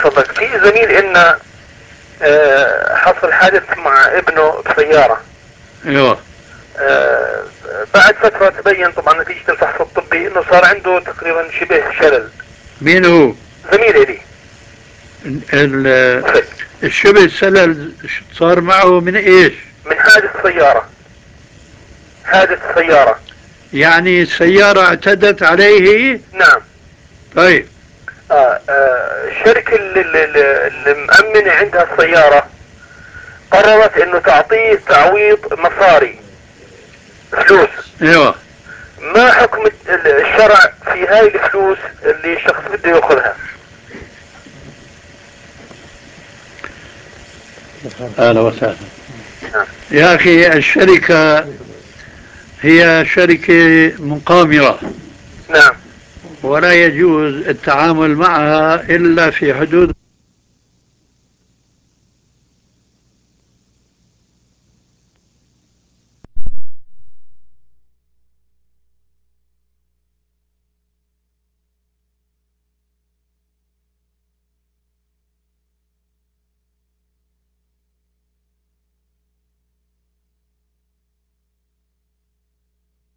فضلك في زميل إن حصل حادث مع ابنه بسيارة. ايوه. بعد فترة تبين طبعا نتيجة الفحص الطبي انه صار عنده تقريبا شبه شلل. مين هو؟ زميلي لي. الشبه السلل صار معه من ايش؟ من حادث سيارة. حادث سيارة. يعني السيارة اعتدت عليه؟ نعم. طيب. الشركة اللي مأمنة عندها السيارة قررت انه تعطيه تعويض مصاري، فلوس. ايوه. ما حكم الشرع في هاي الفلوس اللي الشخص بده ياخذها؟ اهلا وسهلا. نعم. يا اخي الشركة هي شركة مقامرة. نعم. ولا يجوز التعامل معها إلا في حدود